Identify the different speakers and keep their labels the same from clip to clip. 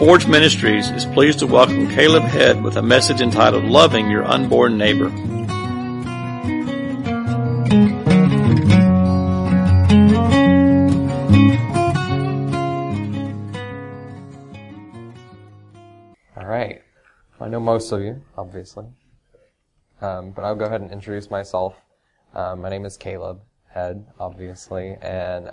Speaker 1: Forge Ministries is pleased to welcome Caleb Head with a message entitled Loving Your Unborn Neighbor.
Speaker 2: All right. I know most of you, obviously. But I'll go ahead and introduce myself. My name is Caleb Head, obviously, and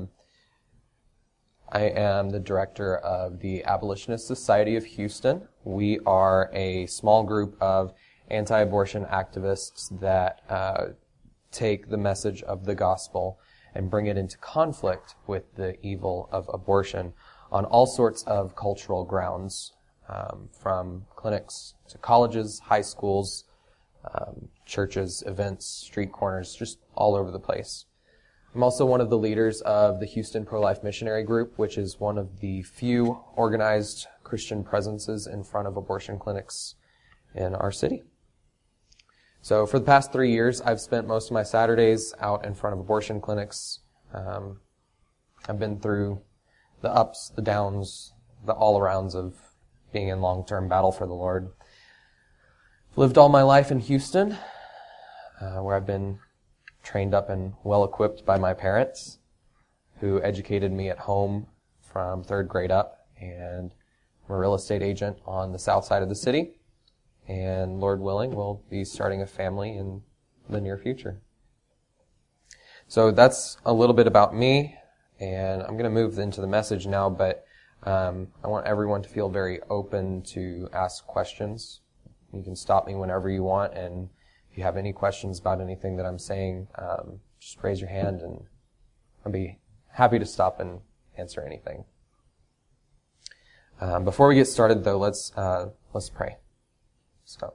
Speaker 2: I am the director of the Abolitionist Society of Houston. We are a small group of anti-abortion activists that take the message of the gospel and bring it into conflict with the evil of abortion on all sorts of cultural grounds, from clinics to colleges, high schools, churches, events, street corners, just all over the place. I'm also one of the leaders of the Houston Pro-Life Missionary Group, which is one of the few organized Christian presences in front of abortion clinics in our city. So for the past 3 years, I've spent most of my Saturdays out in front of abortion clinics. I've been through the ups, the downs, the all-arounds of being in long-term battle for the Lord. Lived all my life in Houston, where I've been trained up and well-equipped by my parents, who educated me at home from 3rd grade up, and I'm a real estate agent on the south side of the city, and Lord willing, we'll be starting a family in the near future. So that's a little bit about me, and I'm going to move into the message now, but I want everyone to feel very open to ask questions. You can stop me whenever you want, and if you have any questions about anything that I'm saying, just raise your hand, and I'll be happy to stop and answer anything. Before we get started, though, let's pray. So,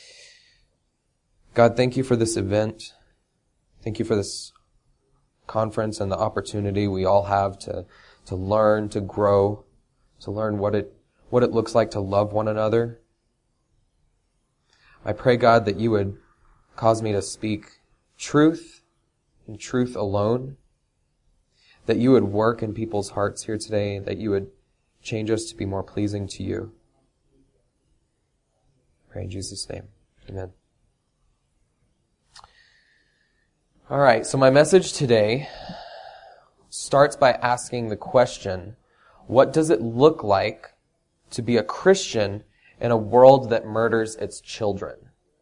Speaker 2: God, thank you for this event. Thank you for this conference and the opportunity we all have to learn, to grow, to learn what it looks like to love one another. I pray, God, that you would cause me to speak truth and truth alone, that you would work in people's hearts here today, that you would change us to be more pleasing to you. I pray in Jesus' name. Amen. All right, so my message today starts by asking the question, what does it look like to be a Christian in a world that murders its children?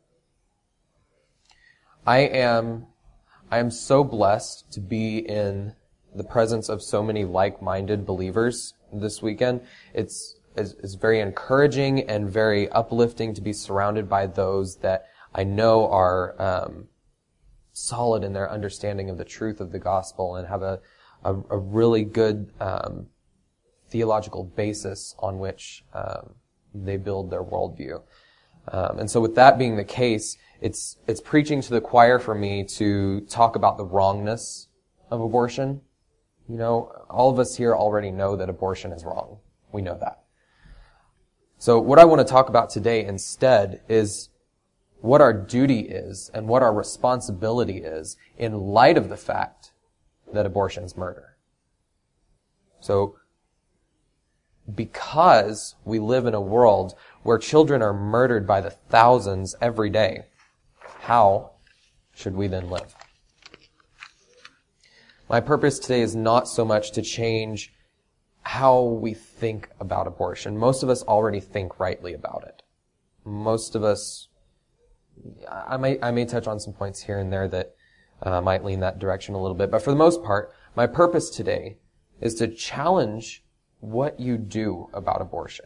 Speaker 2: I am so blessed to be in the presence of so many like-minded believers this weekend. It's very encouraging and very uplifting to be surrounded by those that I know are solid in their understanding of the truth of the gospel and have a really good theological basis on which they build their worldview. And so with that being the case, it's preaching to the choir for me to talk about the wrongness of abortion. You know, all of us here already know that abortion is wrong. We know that. So what I want to talk about today instead is what our duty is and what our responsibility is in light of the fact that abortion is murder. So, because we live in a world where children are murdered by the thousands every day, how should we then live? My purpose today is not so much to change how we think about abortion. Most of us already think rightly about it. Most of us, I may touch on some points here and there that might lean that direction a little bit, but for the most part, my purpose today is to challenge what you do about abortion.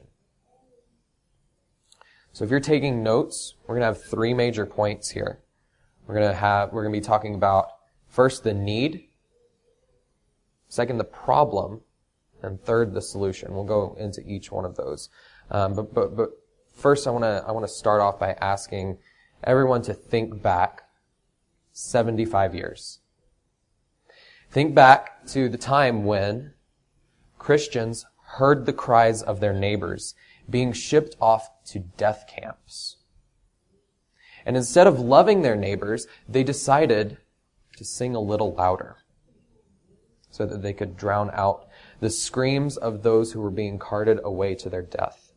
Speaker 2: So if you're taking notes, we're going to have 3 major points here. We're going to be talking about first the need, second the problem, and third the solution. We'll go into each one of those. But first I want to start off by asking everyone to think back 75 years. Think back to the time when Christians heard the cries of their neighbors being shipped off to death camps. And instead of loving their neighbors, they decided to sing a little louder. so that they could drown out the screams of those who were being carted away to their death.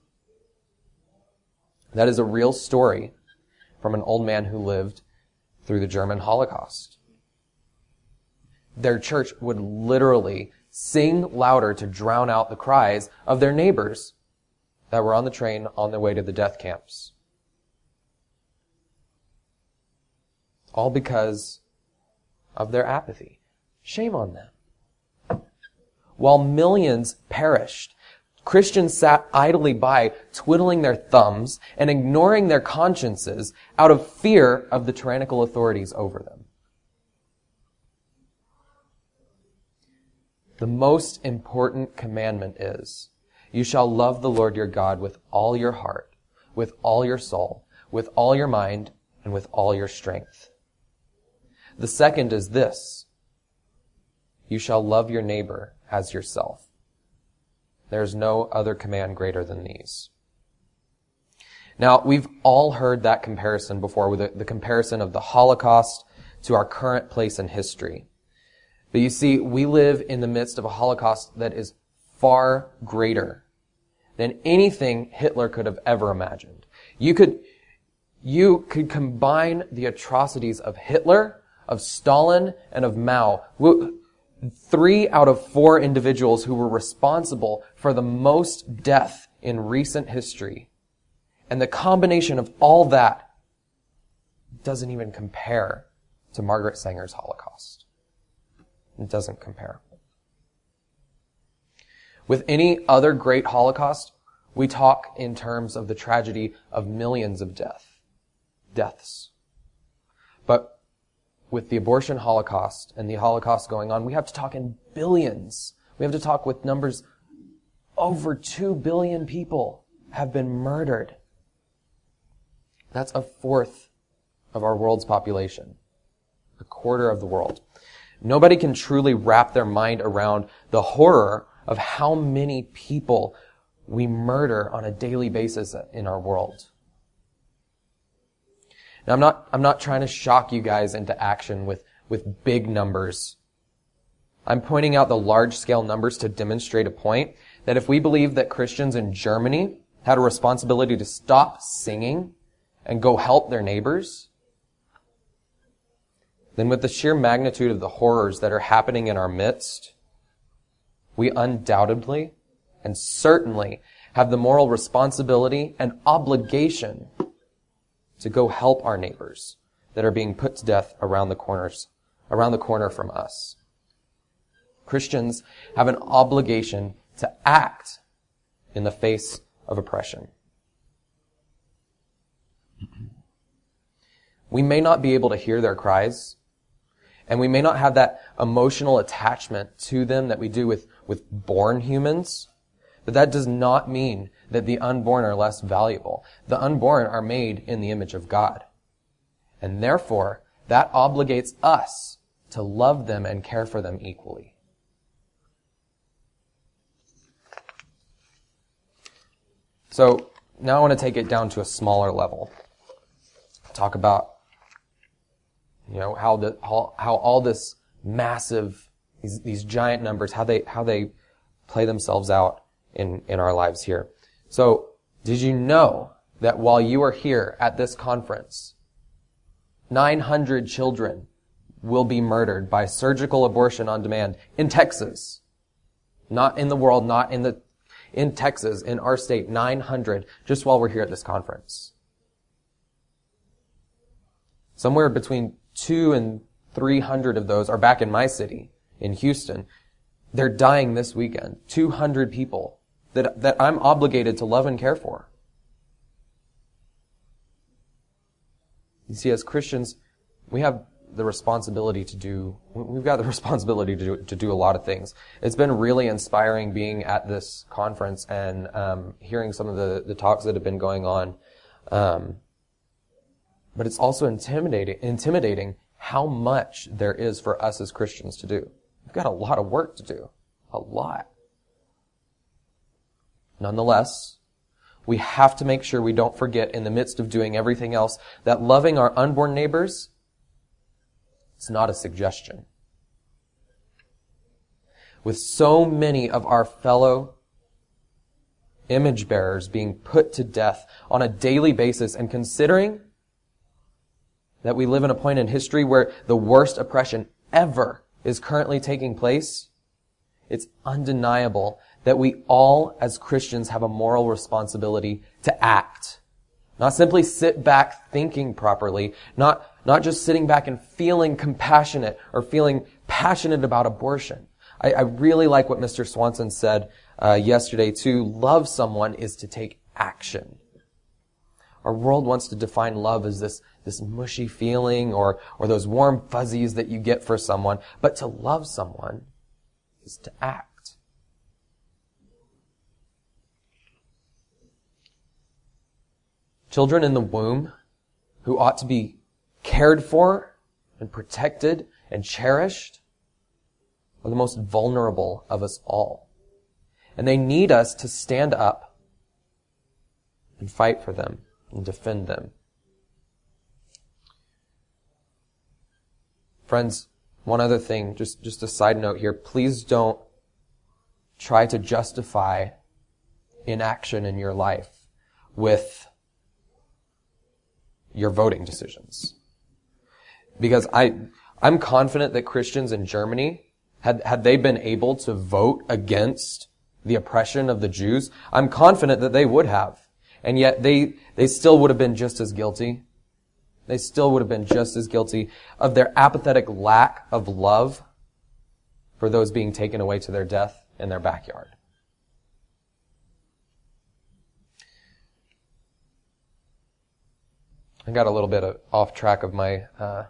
Speaker 2: That is a real story from an old man who lived through the German Holocaust. Their church would literally sing louder to drown out the cries of their neighbors that were on the train on their way to the death camps. All because of their apathy. Shame on them. While millions perished, Christians sat idly by, twiddling their thumbs and ignoring their consciences out of fear of the tyrannical authorities over them. The most important commandment is, you shall love the Lord your God with all your heart, with all your soul, with all your mind, and with all your strength. The second is this, you shall love your neighbor as yourself. There is no other command greater than these. Now, we've all heard that comparison before, with the comparison of the Holocaust to our current place in history. But you see, we live in the midst of a Holocaust that is far greater than anything Hitler could have ever imagined. You could combine the atrocities of Hitler, of Stalin, and of Mao. 3 out of 4 individuals who were responsible for the most death in recent history. And the combination of all that doesn't even compare to Margaret Sanger's Holocaust. It doesn't compare. With any other great Holocaust, we talk in terms of the tragedy of millions of deaths. But with the abortion Holocaust and the Holocaust going on, we have to talk in billions. We have to talk with numbers. Over 2 billion people have been murdered. That's 1/4 of our world's population. 1/4 of the world. Nobody can truly wrap their mind around the horror of how many people we murder on a daily basis in our world. Now, I'm not trying to shock you guys into action with big numbers. I'm pointing out the large-scale numbers to demonstrate a point that if we believe that Christians in Germany had a responsibility to stop singing and go help their neighbors, then with the sheer magnitude of the horrors that are happening in our midst, we undoubtedly and certainly have the moral responsibility and obligation to go help our neighbors that are being put to death around the corner from us. Christians have an obligation to act in the face of oppression. We may not be able to hear their cries, and we may not have that emotional attachment to them that we do with born humans, but that does not mean that the unborn are less valuable. The unborn are made in the image of God. And therefore, that obligates us to love them and care for them equally. So, now I want to take it down to a smaller level. Talk about, how all this massive, these giant numbers, how they play themselves out in our lives here. So, did you know that while you are here at this conference, 900 children will be murdered by surgical abortion on demand in Texas? Not in the world, in Texas, in our state, 900, just while we're here at this conference. Somewhere between 200 and 300 of those are back in my city, in Houston. They're dying this weekend. 200 people that I'm obligated to love and care for. You see, as Christians, we've got the responsibility to do a lot of things. It's been really inspiring being at this conference and hearing some of the talks that have been going on. But it's also intimidating how much there is for us as Christians to do. We've got a lot of work to do. A lot. Nonetheless, we have to make sure we don't forget, in the midst of doing everything else, that loving our unborn neighbors is not a suggestion. with so many of our fellow image bearers being put to death on a daily basis, and considering that we live in a point in history where the worst oppression ever is currently taking place, it's undeniable that we all as Christians have a moral responsibility to act. Not simply sit back thinking properly, not just sitting back and feeling compassionate or feeling passionate about abortion. I really like what Mr. Swanson said yesterday. To love someone is to take action. Our world wants to define love as this mushy feeling or those warm fuzzies that you get for someone. But to love someone is to act. Children in the womb who ought to be cared for and protected and cherished are the most vulnerable of us all. And they need us to stand up and fight for them and defend them. Friends, one other thing, just a side note here. Please don't try to justify inaction in your life with your voting decisions. Because I'm confident that Christians in Germany, had they been able to vote against the oppression of the Jews, I'm confident that they would have. And yet they still would have been just as guilty. They still would have been just as guilty of their apathetic lack of love for those being taken away to their death in their backyard. I got a little bit off track of my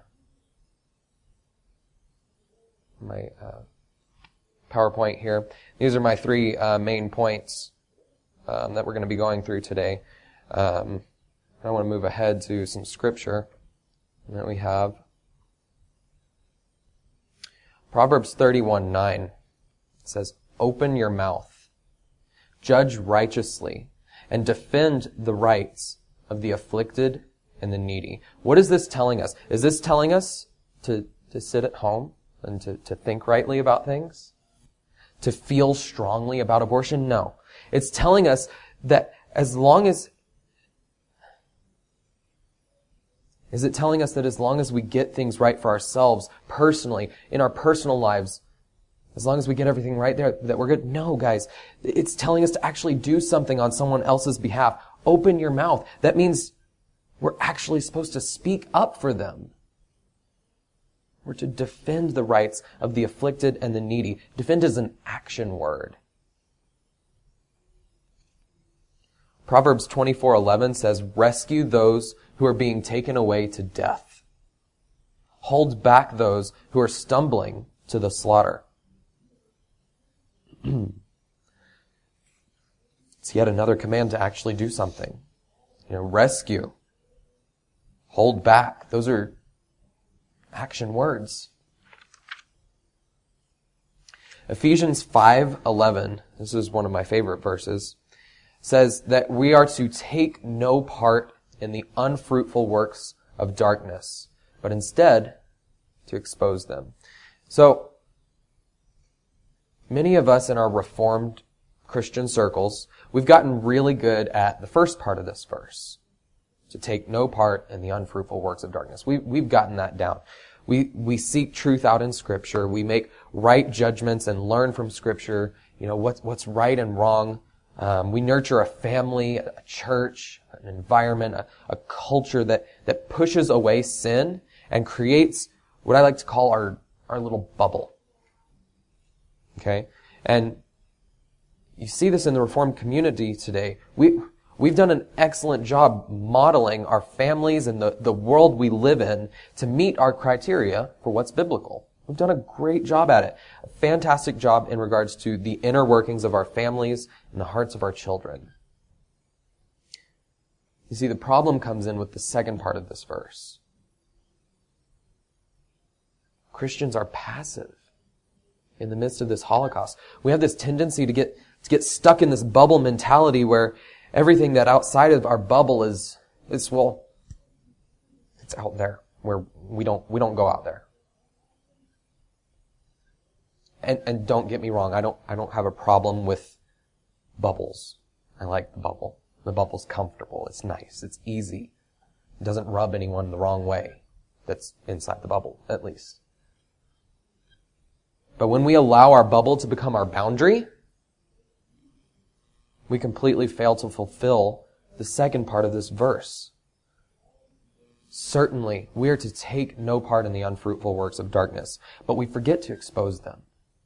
Speaker 2: PowerPoint here. These are my three main points that we're going to be going through today. I want to move ahead to some scripture that we have. Proverbs 31:9 says, "Open your mouth, judge righteously, and defend the rights of the afflicted and the needy." What is this telling us? Is this telling us to sit at home and to think rightly about things? To feel strongly about abortion? No. It's telling us that as long as we get things right for ourselves personally, in our personal lives, as long as we get everything right there, that we're good? No, guys. It's telling us to actually do something on someone else's behalf. Open your mouth. That means we're actually supposed to speak up for them. We're to defend the rights of the afflicted and the needy. Defend is an action word. Proverbs 24:11 says, "Rescue those who are being taken away to death. Hold back those who are stumbling to the slaughter." It's yet another command to actually do something. Rescue. Hold back. Those are action words. Ephesians 5:11, this is one of my favorite verses, says that we are to take no part in the unfruitful works of darkness, but instead to expose them. So, many of us in our Reformed Christian circles, we've gotten really good at the first part of this verse, to take no part in the unfruitful works of darkness. We've gotten that down. We seek truth out in Scripture. We make right judgments and learn from Scripture, what's right and wrong. We nurture a family, a church, an environment, a culture that pushes away sin and creates what I like to call our little bubble. Okay? And you see this in the Reformed community today. We've done an excellent job modeling our families and the world we live in to meet our criteria for what's biblical. We've done a great job at it. A fantastic job in regards to the inner workings of our families and the hearts of our children. You see, the problem comes in with the second part of this verse. Christians are passive in the midst of this Holocaust. We have this tendency to get stuck in this bubble mentality where everything that outside of our bubble is it's out there where we don't go out there. And don't get me wrong, I don't have a problem with bubbles. I like the bubble. The bubble's comfortable. It's nice. It's easy. It doesn't rub anyone the wrong way that's inside the bubble, at least. But when we allow our bubble to become our boundary, we completely fail to fulfill the second part of this verse. Certainly, we are to take no part in the unfruitful works of darkness, but we forget to expose them.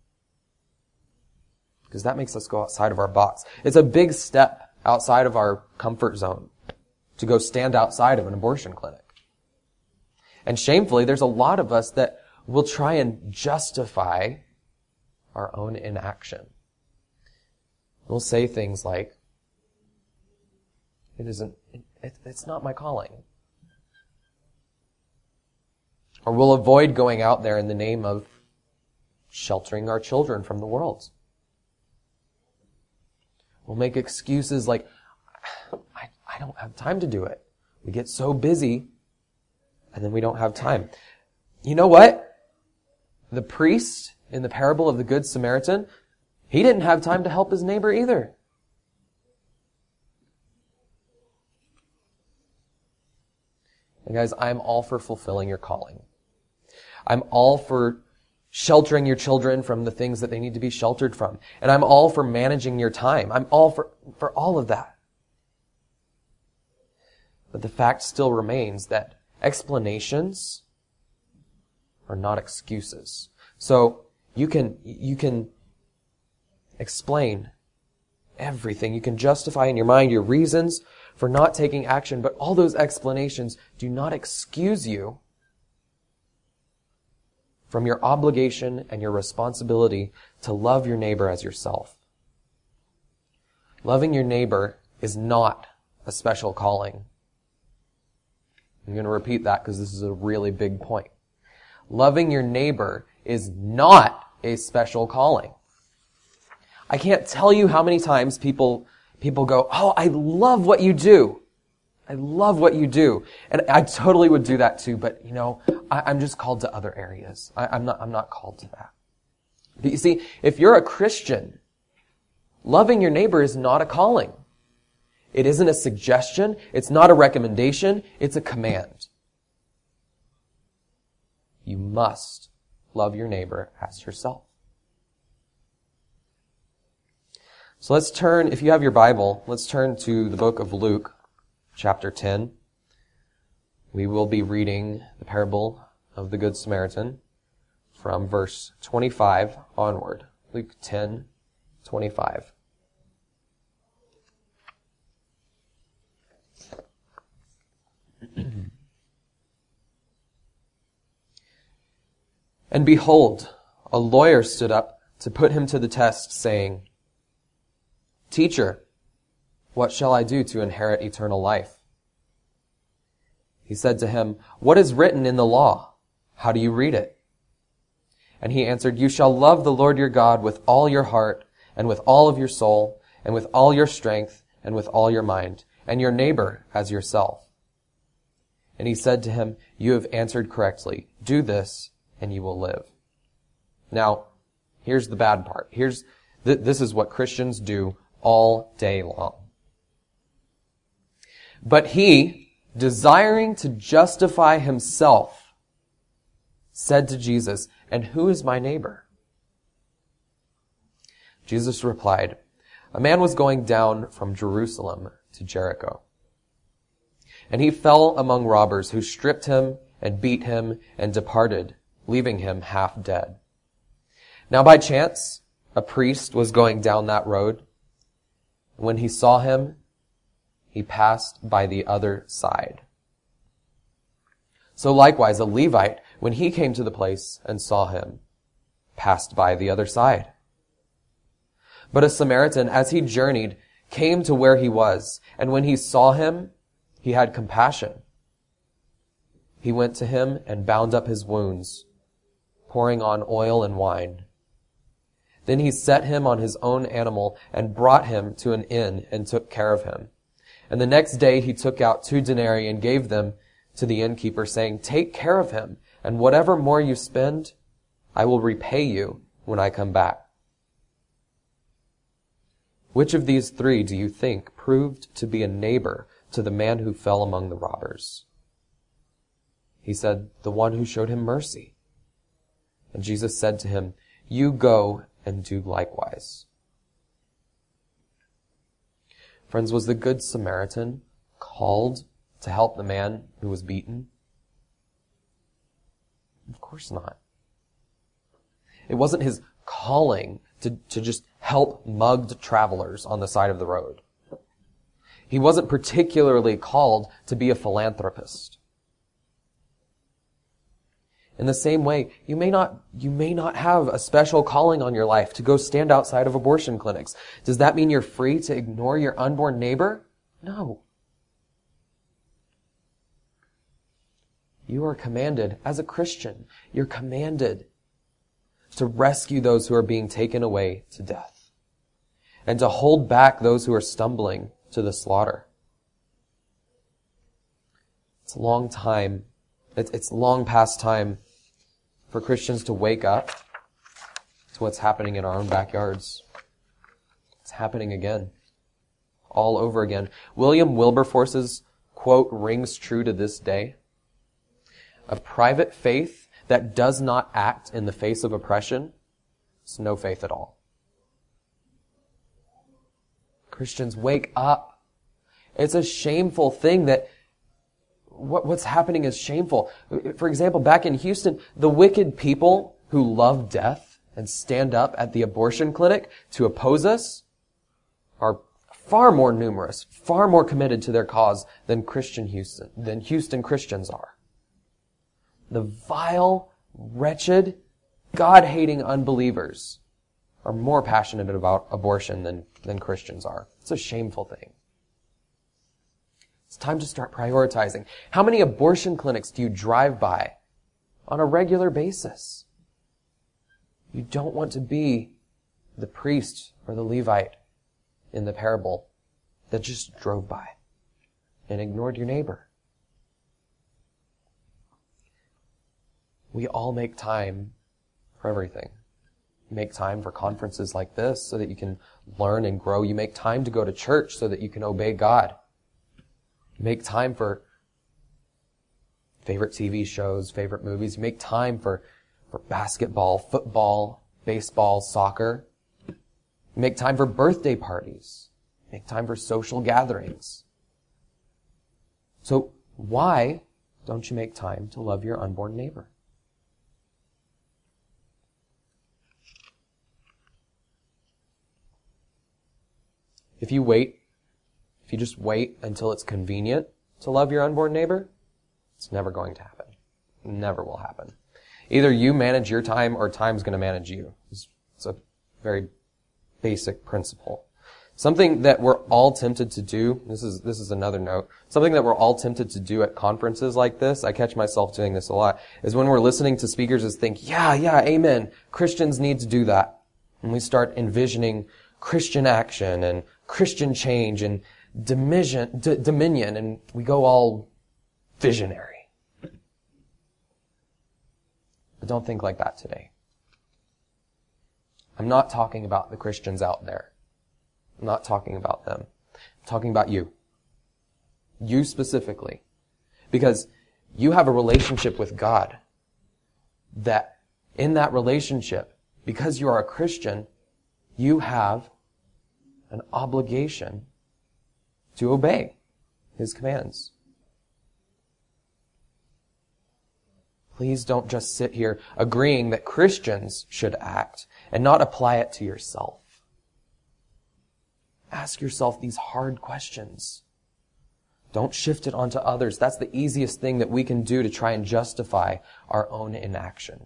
Speaker 2: Because that makes us go outside of our box. It's a big step outside of our comfort zone to go stand outside of an abortion clinic. And shamefully, there's a lot of us that will try and justify our own inaction. We'll say things like, it's not my calling. Or we'll avoid going out there in the name of sheltering our children from the world. We'll make excuses like, I don't have time to do it. We get so busy, and then we don't have time. You know what? The priest in the parable of the Good Samaritan, he didn't have time to help his neighbor either. And guys, I'm all for fulfilling your calling. I'm all for sheltering your children from the things that they need to be sheltered from. And I'm all for managing your time. I'm all for all of that. But the fact still remains that explanations are not excuses. So you can explain everything. You can justify in your mind your reasons for not taking action, but all those explanations do not excuse you from your obligation and your responsibility to love your neighbor as yourself. Loving your neighbor is not a special calling. I'm going to repeat that because this is a really big point. Loving your neighbor is not a special calling. I can't tell you how many times people go, "Oh, I love what you do. I love what you do." And I totally would do that too, but I'm just called to other areas. I'm not called to that. But you see, if you're a Christian, loving your neighbor is not a calling. It isn't a suggestion. It's not a recommendation. It's a command. You must love your neighbor as yourself. So let's turn, if you have your Bible, let's turn to the book of Luke, chapter 10. We will be reading the parable of the Good Samaritan from verse 25 onward. Luke 10:25. And behold, a lawyer stood up to put him to the test, saying, "Teacher, what shall I do to inherit eternal life?" He said to him, "What is written in the law? How do you read it?" And he answered, "You shall love the Lord your God with all your heart, and with all of your soul, and with all your strength, and with all your mind, and your neighbor as yourself." And he said to him, "You have answered correctly. Do this, and you will live." Now, here's the bad part. This is what Christians do all day long. But he, desiring to justify himself, said to Jesus, "And who is my neighbor?" Jesus replied, "A man was going down from Jerusalem to Jericho. And he fell among robbers who stripped him and beat him and departed, leaving him half dead. Now by chance, a priest was going down that road. When he saw him, he passed by the other side. So likewise, a Levite, when he came to the place and saw him, passed by the other side. But a Samaritan, as he journeyed, came to where he was, and when he saw him, he had compassion. He went to him and bound up his wounds, pouring on oil and wine. Then he set him on his own animal and brought him to an inn and took care of him. And the next day he took out 2 denarii and gave them to the innkeeper, saying, 'Take care of him, and whatever more you spend, I will repay you when I come back. Which of these three do you think proved to be a neighbor to the man who fell among the robbers? He said, the one who showed him mercy. And Jesus said to him, you go and do likewise. Friends, was the Good Samaritan called to help the man who was beaten? Of course not. It wasn't his calling to just help mugged travelers on the side of the road. He wasn't particularly called to be a philanthropist. In the same way, you may not have a special calling on your life to go stand outside of abortion clinics. Does that mean you're free to ignore your unborn neighbor? No. You are commanded, as a Christian, you're commanded to rescue those who are being taken away to death and to hold back those who are stumbling to the slaughter. It's a long time. It's long past time for Christians to wake up to what's happening in our own backyards. It's happening again. All over again. William Wilberforce's quote rings true to this day. A private faith that does not act in the face of oppression is no faith at all. Christians, wake up. It's a shameful thing that what's happening is shameful. For example, back in Houston, the wicked people who love death and stand up at the abortion clinic to oppose us are far more numerous, far more committed to their cause than Houston Christians are. The vile, wretched, God-hating unbelievers are more passionate about abortion than Christians are. It's a shameful thing. It's time to start prioritizing. How many abortion clinics do you drive by on a regular basis? You don't want to be the priest or the Levite in the parable that just drove by and ignored your neighbor. We all make time for everything. You make time for conferences like this so that you can learn and grow. You make time to go to church so that you can obey God. You make time for favorite TV shows, favorite movies. You make time for basketball, football, baseball, soccer. You make time for birthday parties. You make time for social gatherings. So why don't you make time to love your unborn neighbor? If you just wait until it's convenient to love your unborn neighbor, it's never going to happen. It never will happen. Either you manage your time or time's going to manage you. It's a very basic principle. Something that we're all tempted to do, this is another note, something that we're all tempted to do at conferences like this, I catch myself doing this a lot, is when we're listening to speakers is think, yeah, amen, Christians need to do that. And we start envisioning Christian action and Christian change and dominion, and we go all visionary. But don't think like that today. I'm not talking about the Christians out there. I'm not talking about them. I'm talking about you. You specifically. Because you have a relationship with God that in that relationship, because you are a Christian, you have an obligation to obey His commands. Please don't just sit here agreeing that Christians should act and not apply it to yourself. Ask yourself these hard questions. Don't shift it onto others. That's the easiest thing that we can do to try and justify our own inaction.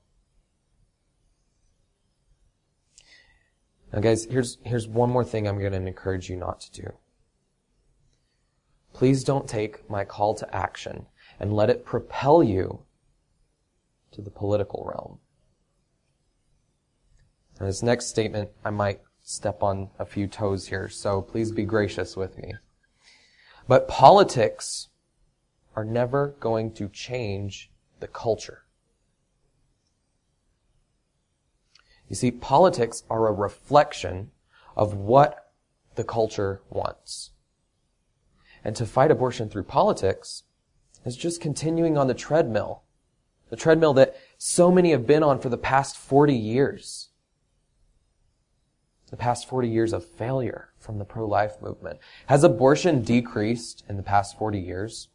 Speaker 2: Now guys, here's one more thing I'm going to encourage you not to do. Please don't take my call to action and let it propel you to the political realm. Now this next statement, I might step on a few toes here, so please be gracious with me. But politics are never going to change the culture. You see, politics are a reflection of what the culture wants. And to fight abortion through politics is just continuing on the treadmill that so many have been on for the past 40 years. The past 40 years of failure from the pro-life movement. Has abortion decreased in the past 40 years?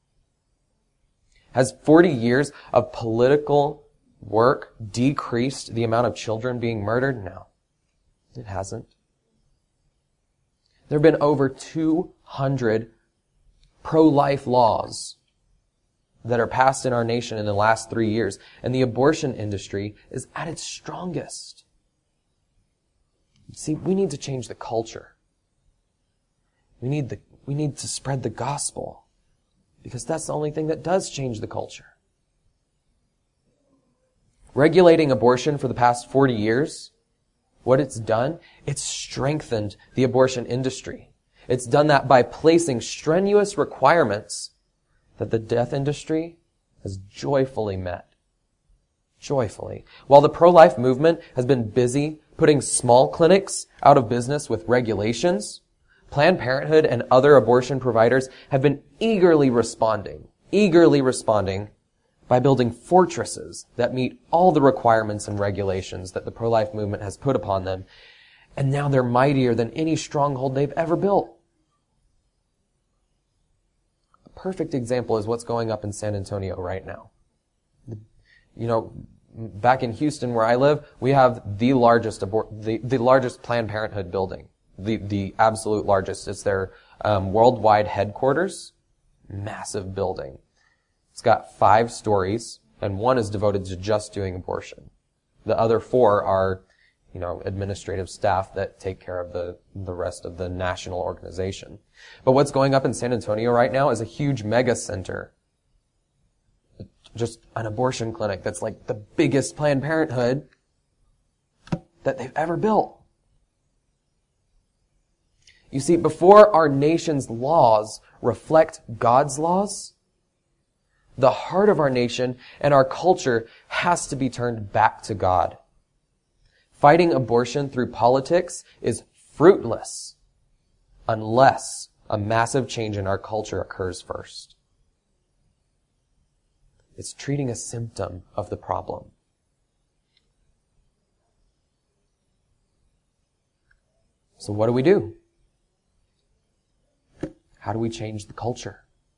Speaker 2: Has 40 years of political work decreased the amount of children being murdered? No, it hasn't. There have been over 200 pro-life laws that are passed in our nation in the last 3 years, and the abortion industry is at its strongest. See, we need to change the culture. We need to spread the gospel, because that's the only thing that does change the culture. Regulating abortion for the past 40 years, what it's done, it's strengthened the abortion industry. It's done that by placing strenuous requirements that the death industry has joyfully met. Joyfully. While the pro-life movement has been busy putting small clinics out of business with regulations, Planned Parenthood and other abortion providers have been eagerly responding by building fortresses that meet all the requirements and regulations that the pro-life movement has put upon them. And now they're mightier than any stronghold they've ever built. A perfect example is what's going up in San Antonio right now. You know, back in Houston where I live, we have the largest Planned Parenthood building. The absolute largest. It's their worldwide headquarters. Massive building. It's got 5 stories, and 1 is devoted to just doing abortion. The other 4 are, administrative staff that take care of the rest of the national organization. But what's going up in San Antonio right now is a huge mega center. Just an abortion clinic that's like the biggest Planned Parenthood that they've ever built. You see, before our nation's laws reflect God's laws, the heart of our nation and our culture has to be turned back to God. Fighting abortion through politics is fruitless unless a massive change in our culture occurs first. It's treating a symptom of the problem. So what do? How do we change the culture?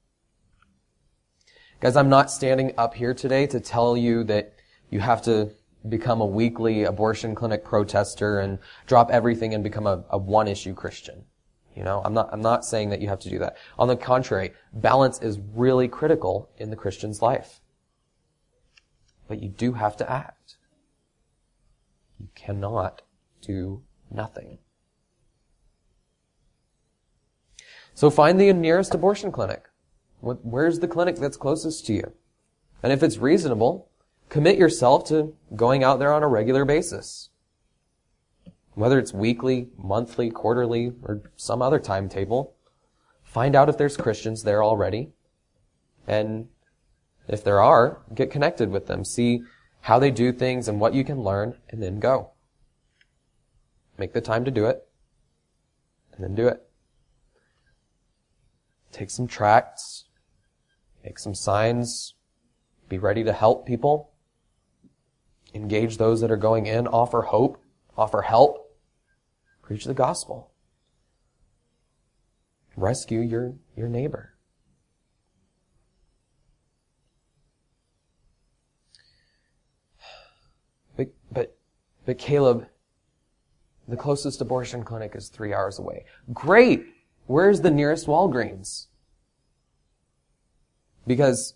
Speaker 2: Guys, I'm not standing up here today to tell you that you have to become a weekly abortion clinic protester and drop everything and become a one-issue Christian. I'm not saying that you have to do that. On the contrary, balance is really critical in the Christian's life. But you do have to act. You cannot do nothing. So find the nearest abortion clinic. Where's the clinic that's closest to you? And if it's reasonable, commit yourself to going out there on a regular basis. Whether it's weekly, monthly, quarterly, or some other timetable, find out if there's Christians there already. And if there are, get connected with them. See how they do things and what you can learn, and then go. Make the time to do it, and then do it. Take some tracts, make some signs, be ready to help people, engage those that are going in, offer hope, offer help, preach the gospel. Rescue your neighbor. But Caleb, the closest abortion clinic is 3 hours away. Great! Where's the nearest Walgreens? Because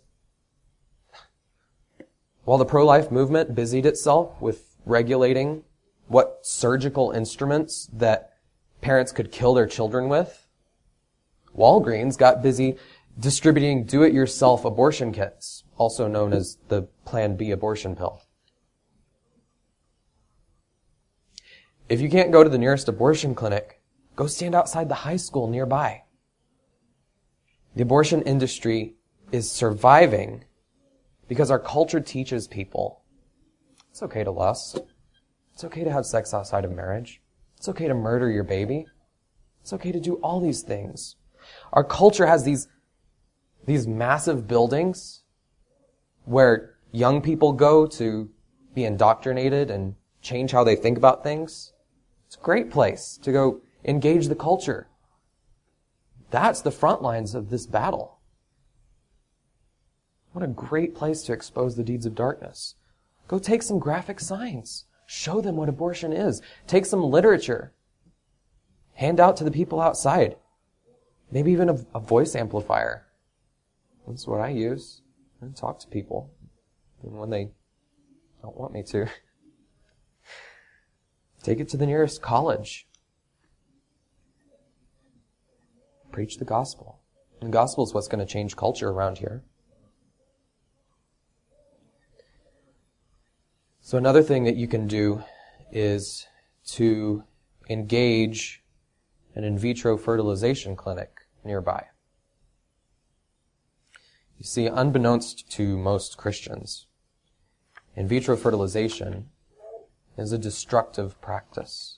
Speaker 2: while the pro-life movement busied itself with regulating what surgical instruments that parents could kill their children with, Walgreens got busy distributing do-it-yourself abortion kits, also known as the Plan B abortion pill. If you can't go to the nearest abortion clinic, go stand outside the high school nearby. The abortion industry is surviving because our culture teaches people it's okay to lust. It's okay to have sex outside of marriage. It's okay to murder your baby. It's okay to do all these things. Our culture has these massive buildings where young people go to be indoctrinated and change how they think about things. It's a great place to go engage the culture. That's the front lines of this battle. What a great place to expose the deeds of darkness. Go take some graphic signs. Show them what abortion is. Take some literature. Hand out to the people outside. Maybe even a voice amplifier. That's what I use. I talk to people. And when they don't want me to. Take it to the nearest college. Preach the gospel. And the gospel is what's going to change culture around here. So another thing that you can do is to engage an in vitro fertilization clinic nearby. You see, unbeknownst to most Christians, in vitro fertilization is a destructive practice.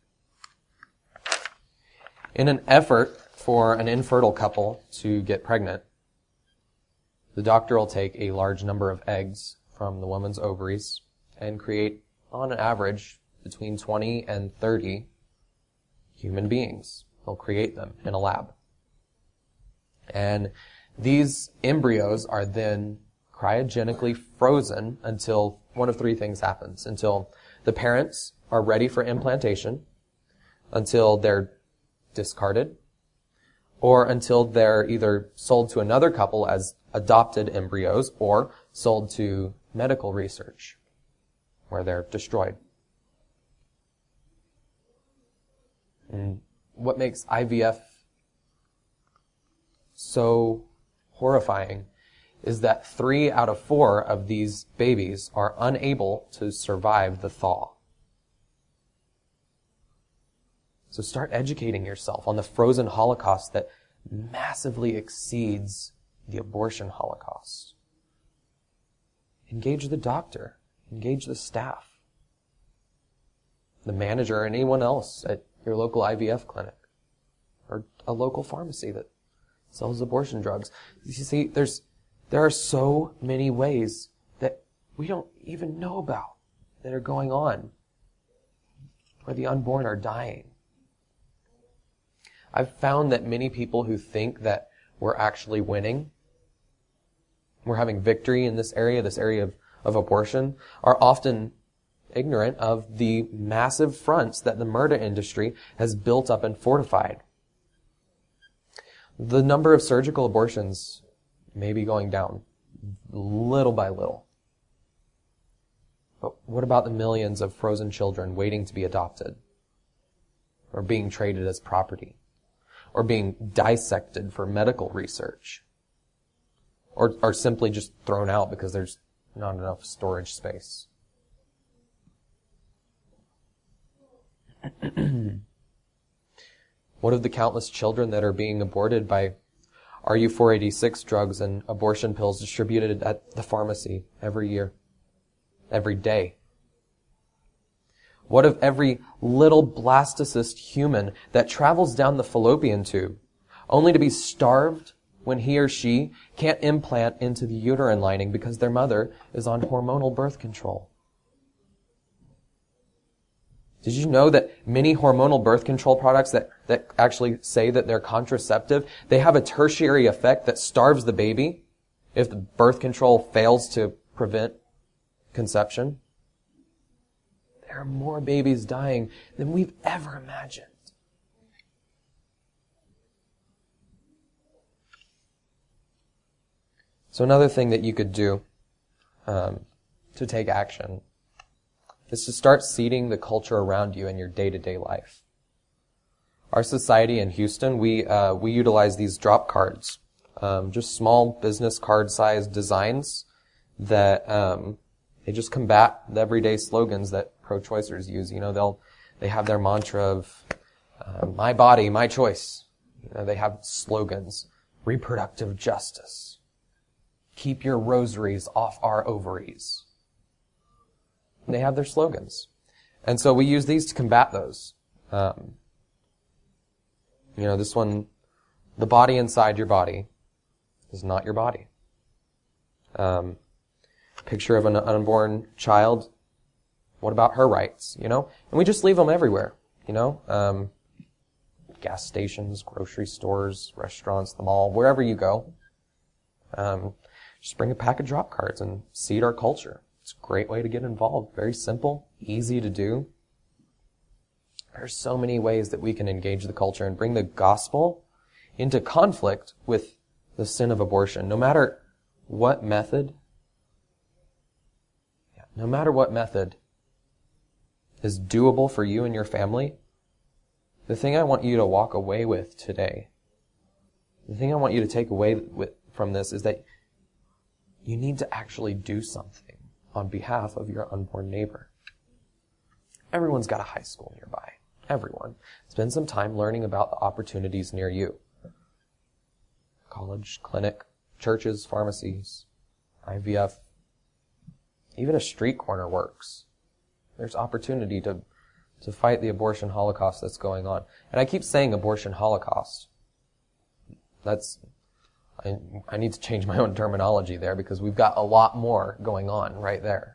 Speaker 2: In an effort for an infertile couple to get pregnant, the doctor will take a large number of eggs from the woman's ovaries and create, on average, between 20 and 30 human beings. They'll create them in a lab. And these embryos are then cryogenically frozen until one of three things happens. Until the parents are ready for implantation, until they're discarded, or until they're either sold to another couple as adopted embryos or sold to medical research, where they're destroyed. And what makes IVF so horrifying is that 3 out of 4 of these babies are unable to survive the thaw. So start educating yourself on the frozen Holocaust that massively exceeds the abortion Holocaust. Engage the doctor. Engage the staff. The manager or anyone else at your local IVF clinic. Or a local pharmacy that sells abortion drugs. You see, there are so many ways that we don't even know about that are going on where the unborn are dying. I've found that many people who think that we're actually winning, we're having victory in this area of abortion, are often ignorant of the massive fronts that the murder industry has built up and fortified. The number of surgical abortions may be going down little by little. But what about the millions of frozen children waiting to be adopted? Or being traded as property? Or being dissected for medical research? Or simply just thrown out because there's not enough storage space? What of the countless children that are being aborted by RU486 drugs and abortion pills distributed at the pharmacy every year, every day? What of every little blastocyst human that travels down the fallopian tube, only to be starved when he or she can't implant into the uterine lining because their mother is on hormonal birth control? Did you know that many hormonal birth control products that actually say that they're contraceptive, they have a tertiary effect that starves the baby if the birth control fails to prevent conception? There are more babies dying than we've ever imagined. So another thing that you could do to take action is to start seeding the culture around you in your day-to-day life. Our society in Houston, we utilize these drop cards, just small business card-sized designs that they just combat the everyday slogans that pro-choicers use. You know, they have their mantra of my body, my choice. You know, they have slogans: reproductive justice, keep your rosaries off our ovaries. And they have their slogans. And so we use these to combat those. This one, the body inside your body is not your body. Picture of an unborn child. What about her rights? And we just leave them everywhere. Gas stations, grocery stores, restaurants, the mall, wherever you go. Just bring a pack of drop cards and seed our culture. It's a great way to get involved. Very simple, easy to do. There's so many ways that we can engage the culture and bring the gospel into conflict with the sin of abortion. No matter what method is doable for you and your family, the thing I want you to walk away with today, the thing I want you to take away from this is that you need to actually do something on behalf of your unborn neighbor. Everyone's got a high school nearby. Everyone. Spend some time learning about the opportunities near you. College, clinic, churches, pharmacies, IVF, even a street corner works. There's opportunity to fight the abortion holocaust that's going on. And I keep saying abortion holocaust. I need to change my own terminology there because we've got a lot more going on right there,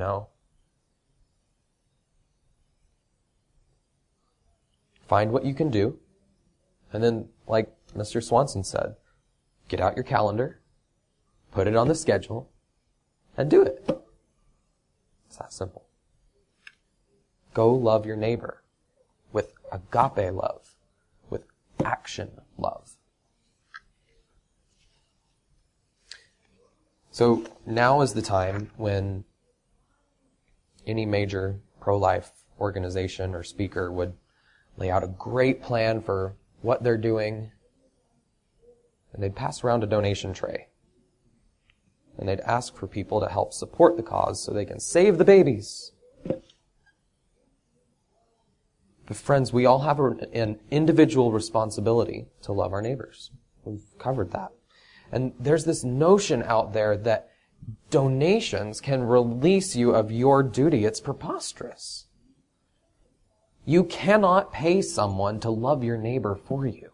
Speaker 2: Find what you can do. And then, like Mr. Swanson said, get out your calendar, put it on the schedule, and do it. It's that simple. Go love your neighbor with agape love, with action love. So now is the time when any major pro-life organization or speaker would lay out a great plan for what they're doing, and they'd pass around a donation tray. And they'd ask for people to help support the cause so they can save the babies. But friends, we all have an individual responsibility to love our neighbors. We've covered that. And there's this notion out there that donations can release you of your duty. It's preposterous. You cannot pay someone to love your neighbor for you.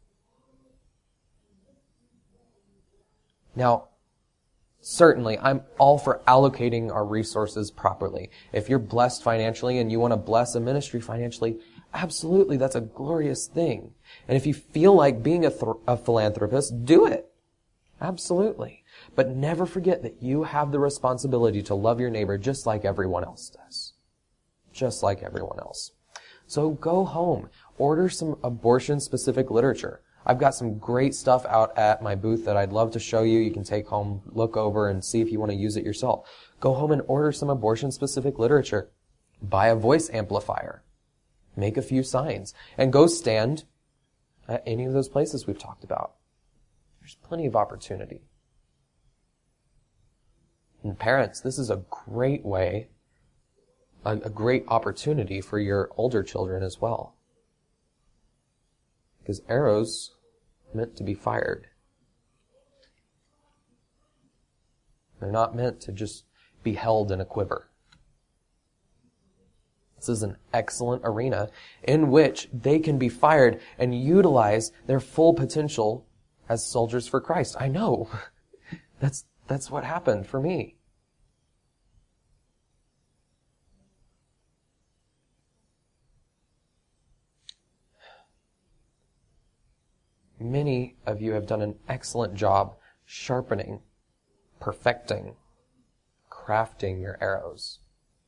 Speaker 2: Now, certainly, I'm all for allocating our resources properly. If you're blessed financially and you want to bless a ministry financially, absolutely, that's a glorious thing. And if you feel like being a philanthropist, do it. Absolutely. But never forget that you have the responsibility to love your neighbor just like everyone else does. Just like everyone else. So go home. Order some abortion-specific literature. I've got some great stuff out at my booth that I'd love to show you. You can take home, look over, and see if you want to use it yourself. Go home and order some abortion-specific literature. Buy a voice amplifier. Make a few signs. And go stand at any of those places we've talked about. There's plenty of opportunity. And parents, this is a great way, a great opportunity for your older children as well. Because arrows are meant to be fired. They're not meant to just be held in a quiver. This is an excellent arena in which they can be fired and utilize their full potential as soldiers for Christ. I know. That's what happened for me. Many of you have done an excellent job sharpening, perfecting, crafting your arrows.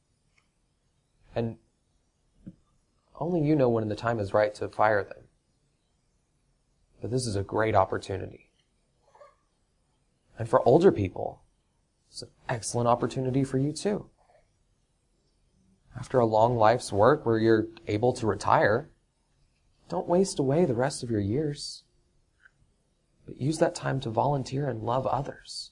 Speaker 2: And only you know when the time is right to fire them. But this is a great opportunity. And for older people, it's an excellent opportunity for you too. After a long life's work where you're able to retire, don't waste away the rest of your years. But use that time to volunteer and love others.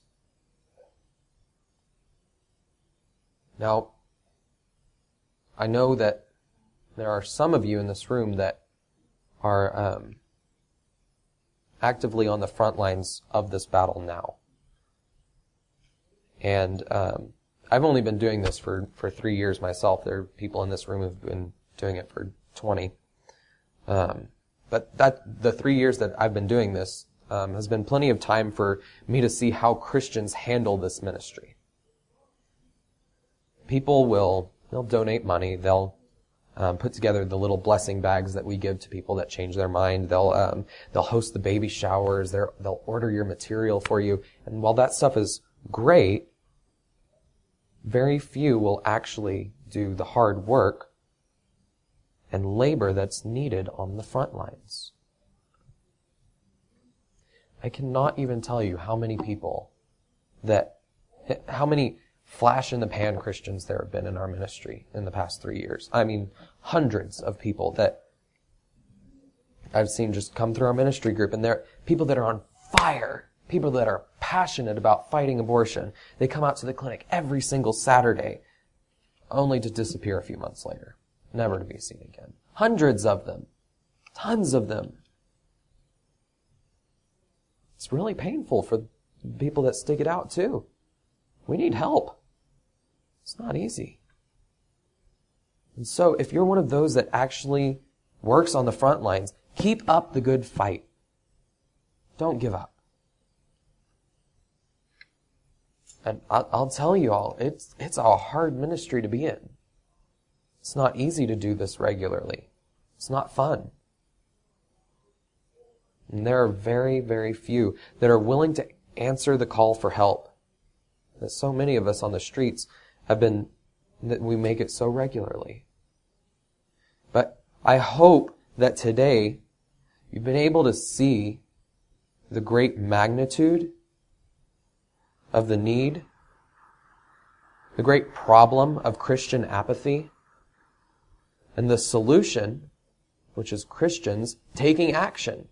Speaker 2: Now, I know that there are some of you in this room that are actively on the front lines of this battle now. And I've only been doing this for 3 years myself. There are people in this room who've been doing it for 20. But the 3 years that I've been doing this has been plenty of time for me to see how Christians handle this ministry. People they'll donate money. They'll put together the little blessing bags that we give to people that change their mind. They'll host the baby showers. They'll order your material for you. And while that stuff is great, very few will actually do the hard work and labor that's needed on the front lines. I cannot even tell you how many flash-in-the-pan Christians there have been in our ministry in the past 3 years. I mean, hundreds of people that I've seen just come through our ministry group, and they're people that are on fire, people that are passionate about fighting abortion. They come out to the clinic every single Saturday, only to disappear a few months later, never to be seen again. Hundreds of them. Tons of them. It's really painful for people that stick it out, too. We need help. It's not easy. And so, if you're one of those that actually works on the front lines, keep up the good fight. Don't give up. And I'll tell you all, it's a hard ministry to be in. It's not easy to do this regularly. It's not fun. And there are very, very few that are willing to answer the call for help. That so many of us on the streets that we make it so regularly. But I hope that today you've been able to see the great magnitude of the need, the great problem of Christian apathy, and the solution, which is Christians taking action.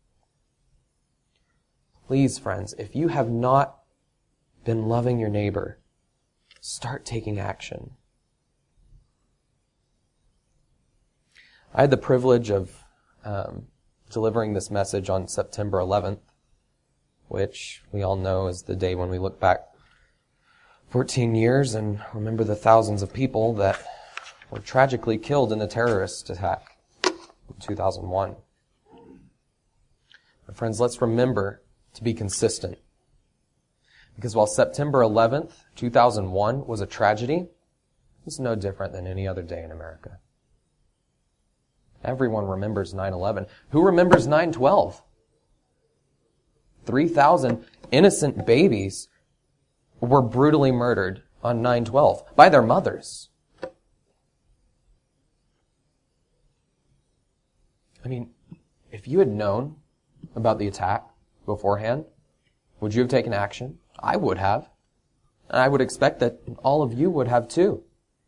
Speaker 2: Please, friends, if you have not been loving your neighbor, start taking action. I had the privilege of delivering this message on September 11th, which we all know is the day when we look back 14 years and remember the thousands of people that were tragically killed in the terrorist attack in 2001. My friends, let's remember to be consistent. Because while September 11th, 2001 was a tragedy, it's no different than any other day in America. Everyone remembers 9/11. Who remembers 9/12? 3,000 innocent babies were brutally murdered on 9/12 by their mothers. I mean, if you had known about the attack beforehand, would you have taken action? I would have. And I would expect that all of you would have too.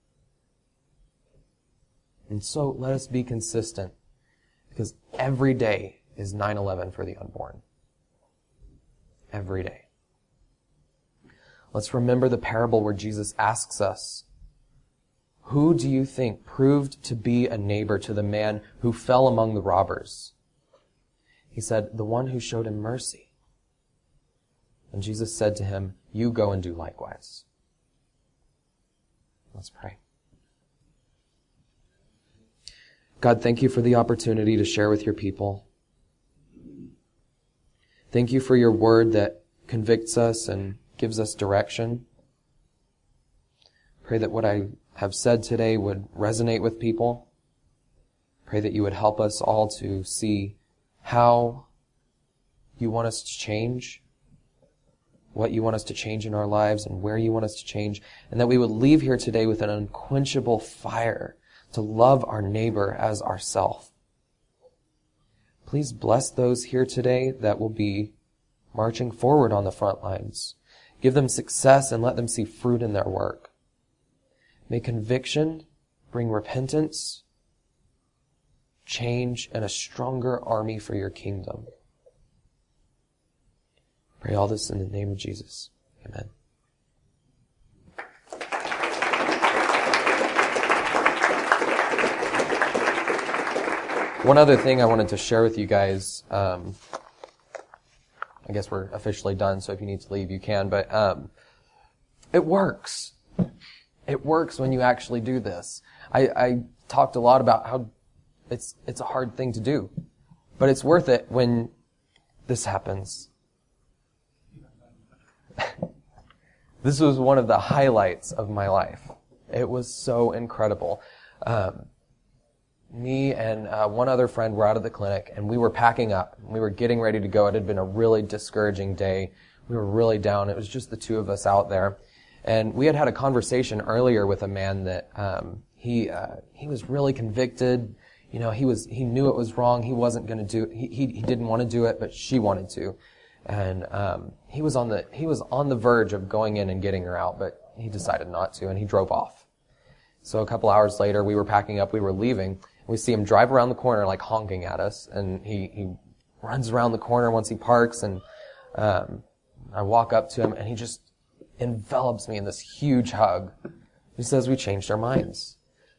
Speaker 2: And so let us be consistent, because every day is 9/11 for the unborn. Every day. Let's remember the parable where Jesus asks us, who do you think proved to be a neighbor to the man who fell among the robbers? He said, the one who showed him mercy. And Jesus said to him, you go and do likewise. Let's pray. God, thank you for the opportunity to share with your people. Thank you for your word that convicts us and gives us direction. Pray that what I have said today would resonate with people. Pray that you would help us all to see how you want us to change, what you want us to change in our lives, and where you want us to change, and that we would leave here today with an unquenchable fire to love our neighbor as ourself. Please bless those here today that will be marching forward on the front lines. Give them success and let them see fruit in their work. May conviction bring repentance, change, and a stronger army for your kingdom. Pray all this in the name of Jesus. Amen. One other thing I wanted to share with you guys, I guess we're officially done, so if you need to leave, you can, but it works. It works when you actually do this. I talked a lot about how it's a hard thing to do, but it's worth it when this happens. This was one of the highlights of my life. It was so incredible. Me and one other friend were out of the clinic, and we were packing up. We were getting ready to go. It had been a really discouraging day. We were really down. It was just the two of us out there. And we had a conversation earlier with a man that he was really convicted. You know, he knew it was wrong. He wasn't going to do it. He didn't want to do it, but she wanted to. And he was on the verge of going in and getting her out, but he decided not to, and he drove off. So a couple hours later, we were packing up. We were leaving. We see him drive around the corner, like honking at us, and he runs around the corner once he parks, and I walk up to him, and he just envelops me in this huge hug. He says, "We changed our minds."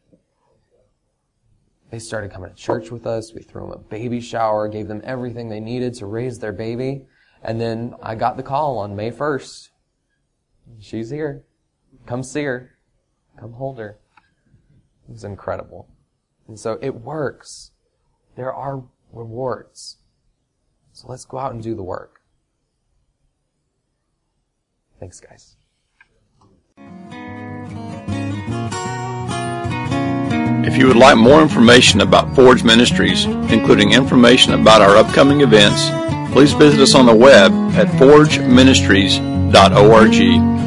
Speaker 2: They started coming to church with us. We threw them a baby shower, gave them everything they needed to raise their baby, and then I got the call on May 1st. She's here. Come see her. Come hold her. It was incredible. And so it works. There are rewards. So let's go out and do the work. Thanks, guys.
Speaker 1: If you would like more information about Forge Ministries, including information about our upcoming events, please visit us on the web at forgeministries.org